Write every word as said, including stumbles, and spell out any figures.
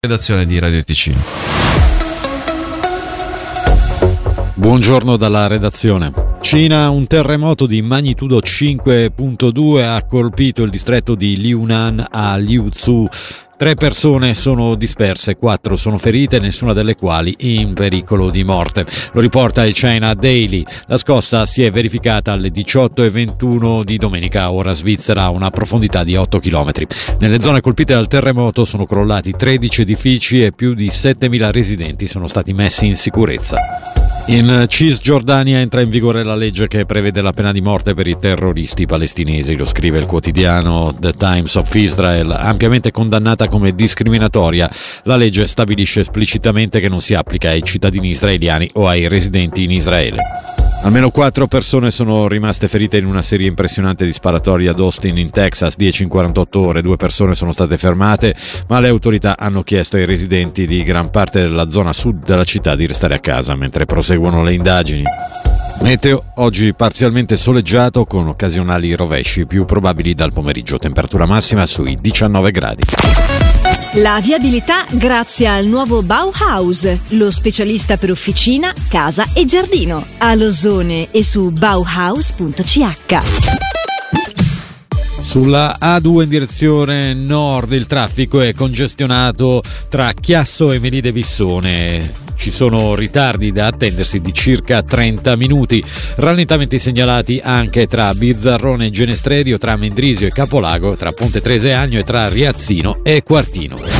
Redazione di Radio Ticino. Buongiorno dalla redazione. Cina, un terremoto di magnitudo cinque virgola due ha colpito il distretto di Liunan a Liuzhou. Tre persone sono disperse, quattro sono ferite, nessuna delle quali in pericolo di morte. Lo riporta il China Daily. La scossa si è verificata alle diciotto e ventuno di domenica, ora svizzera, a una profondità di otto chilometri. Nelle zone colpite dal terremoto sono crollati tredici edifici e più di settemila residenti sono stati messi in sicurezza. In Cisgiordania entra in vigore la legge che prevede la pena di morte per i terroristi palestinesi, lo scrive il quotidiano The Times of Israel. Ampiamente condannata come discriminatoria, la legge stabilisce esplicitamente che non si applica ai cittadini israeliani o ai residenti in Israele. Almeno quattro persone sono rimaste ferite in una serie impressionante di sparatori ad Austin in Texas, dieci in quarantotto ore. Due persone sono state fermate, ma le autorità hanno chiesto ai residenti di gran parte della zona sud della città di restare a casa mentre proseguono le indagini. Meteo, oggi parzialmente soleggiato con occasionali rovesci più probabili dal pomeriggio, temperatura massima sui diciannove gradi. La viabilità grazie al nuovo Bauhaus, lo specialista per officina, casa e giardino. A Losone e su bauhaus punto c h. Sulla A due in direzione nord il traffico è congestionato tra Chiasso e Melide Vissone. Ci sono ritardi da attendersi di circa trenta minuti. Rallentamenti segnalati anche tra Bizzarrone e Genestrerio, tra Mendrisio e Capolago, tra Ponte Trese e Agno e tra Riazzino e Quartino.